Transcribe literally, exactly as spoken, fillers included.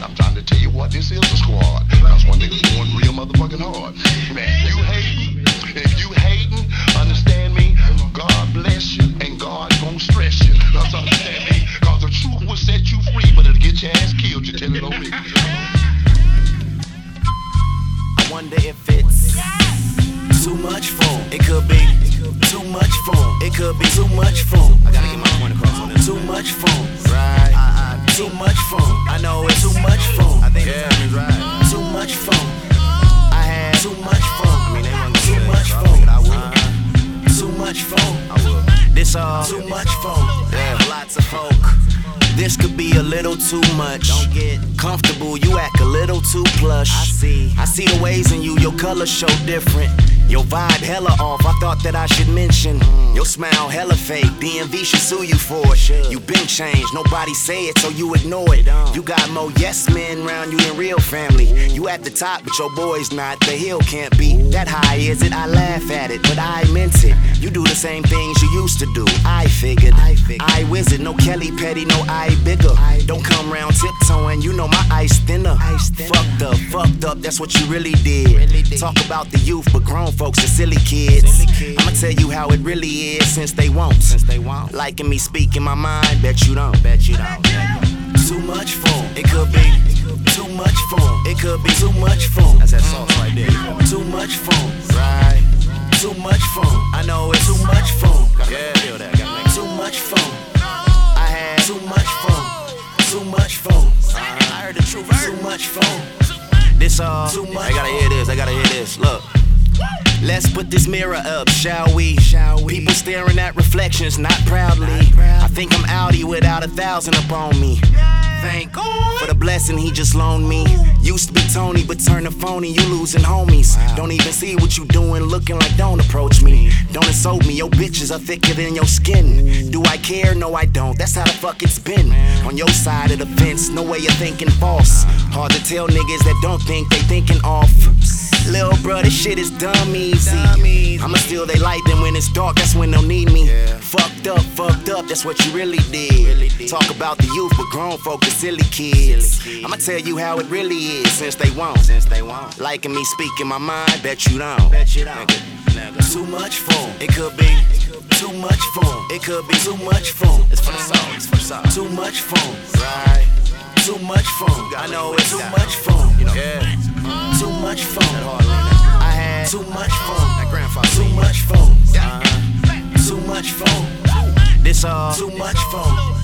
I'm trying to tell you what, this is a squad. Cause one nigga's going real motherfucking hard. Man, you hating, if you hating, understand me, God bless you and God gon' stress you. Cause understand me, cause the truth will set you free, but it'll get your ass killed, you tell it on me. I wonder if it's too much fun. It could be too much fun. It could be too much fun. I gotta get my point across on this. Too much fun, right? Uh, uh, too much fun. I know it's too much fun. I think yeah. the time is right. Too much fun. I had too much fun. I mean, they want to too much fun. I would. Uh, too much fun. I would. This all too much fun. Yeah, lots of folk. This could be a little too much. Don't get comfortable, you act a little too plush. I see, I see the ways in you, your colors show different. Your vibe hella off, I thought that I should mention. mm. Your smile hella fake, D M V should sue you for it. Should. You been changed, nobody say it, so you ignore it. You got more yes men around you than real family. Ooh. You at the top, but your boy's not, the hill can't be. Ooh. That high is it, I laugh at it, but I meant it. You do the same things you used to do, I figured. I, figured. I wizard, no Kelly Petty, no I bigger. I Don't come round tiptoeing, you know my ice thinner. Ice thinner. Fucked up, fucked up, that's what you really did. really did. Talk about the youth, but grown folks are silly kids. silly kids. I'ma tell you how it really is, since they won't. Since they won't. Liking me speaking my mind, bet you don't. Bet you don't. Too much fun. It could be too much fun. It could be too much fun. That's that sauce right there. Too much fun. Right. Too much fun. I know it's too much fun. Yeah, feel that. Too much fun. I had too much fun. Too much fun. I heard the truth. Too much fun. This all. Too much. I gotta hear this. I gotta hear this. Look. Let's put this mirror up, shall we? Shall we? People staring at reflections, not proudly. Not proud. I think I'm outie without a thousand up on me. Thank God for the blessing he just loaned me. Used to be Tony, but turn to phony, you losing homies. Wow. Don't even see what you doing, looking like don't approach me. Don't insult me, your bitches are thicker than your skin. Do I care? No, I don't. That's how the fuck it's been. On your side of the fence, no way you're thinking false. Hard to tell niggas that don't think they thinking off. Lil' bro, this shit is dumb easy. I'ma steal they light, then when it's dark, that's when they'll need me. Yeah. Fucked up, fucked up, that's what you really did. really did. Talk about the youth, but grown folk are silly kids. silly kids. I'ma tell you how it really is, since they won't. Since they won't. Liking me speaking my mind, bet you don't. Bet you don't. Nigga, nigga. Too much fun. It could be too much fun. It could be too much fun. It's for the song. It's for the song. Too much fun. Right. Too much fun. I know it's too much fun. You know. Yeah. Too much fun. I had too much fun. That grandfather. Too much fun. Uh-huh. Too much fun. This all too much fun.